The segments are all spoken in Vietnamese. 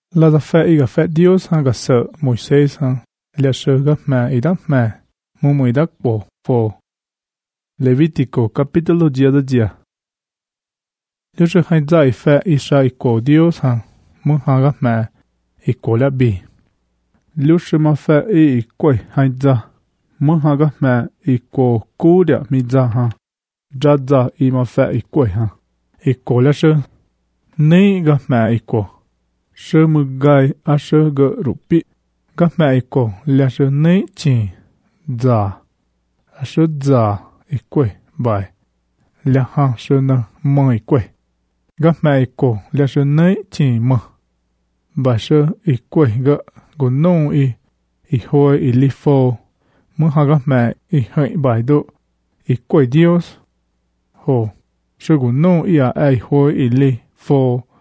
La da fe iga fe Dios han ga se Moisés han le ga ma ida ma mu ida fo Levítico capítulo 10 de dia. Le je hai zai fe isha iko Dios han mu ha ga ma iko la bi. Le je ma fe ikoi hai za mu ha ga ma iko ku dia mi za ha. Jadza I ma fe ikoi ha. Iko la je nei ga ma iko. She mu gai a she ga rupi. Ga ma iko la je nei chi za. A she za ikoi bai. La ha she na ma ikoi. Ga ma iko la je nei chi ma. Ba she ikoi ga gu non I hoi I li fo. Mu ha ga ma I hai bai do. Ikoi Dios. Ho. She gu non a ai hoi I li fo.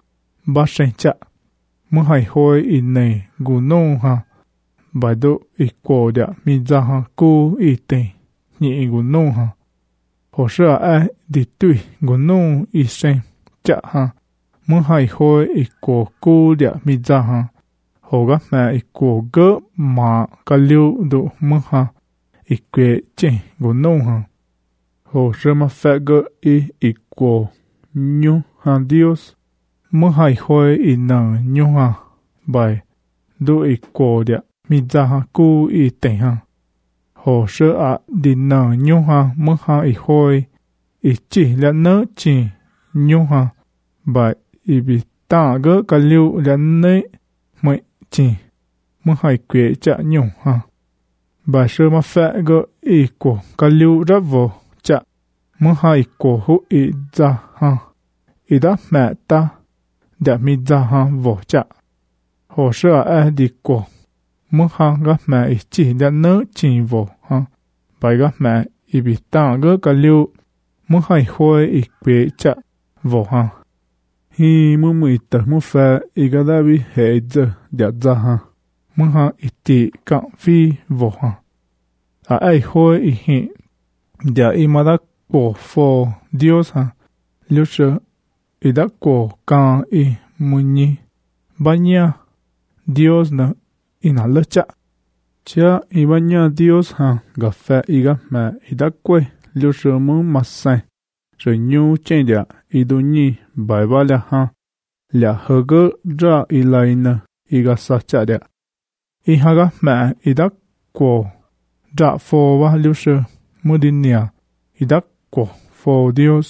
Ba shen cha. Mu hai hoi I nei gu non ha. Bai do iko dia mi za ha ku I te. Ni gu non ha. Ho she a ai di tui gu non I shen cha ha. Mu hai hoi iko ku dia mi za ha. Ho ga ma iko ge ma ka liu do mu ha. Ikwe chen gu non ha. Ho she ma fe ge iko nyu ha Dios. Mu hai hoi I na nyu ha. Bai do iko dia mi za ha ku I te ha. Ho she a di na nyu ha mu ha I hoi I chi la na chi nyu ha. Bai I bi ta ge ka liu la ne mai chi. Mu hai kwe cha nyu ha. Bai she ma fe ge iko ka liu ra vo cha. Mu hai ko hu I za ha. I da ma ta. Da mi za ha vo cha. Ho she a di ko. Mu ha ga ma I chi la na chi vo ha. Bai ga ma I bi ta ge ka liu. Mu hai hoi I kwe cha vo ha. Hi mu ta mu fa I ga da bi he ze da za ha. Mu ha I ti ka fi vo ha. A ai hoi I hi. Da I ma da ko fo Dios ha. Liu she I da ko ka I mu ni. Banya Dios na I na le cha. Cha I banya Dios ha. Ga fa I ga ma I da kwe. Liu she mu ma san. Rồi nhu chen dia I do ni bai ba la ha. La he ge ra I lai na I ga sa cha dia. I ha ga ma I da ko ra fo wa liu she mu din nia. I da ko fo Dios.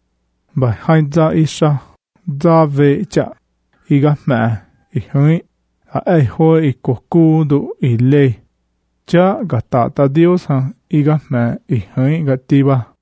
Bai hai za I sha. Za ve cha. I ga ma I hui. A ai hoi I ko ku do I le. Cha ga ta Dios ha. I ga ma I hui ga ti ba.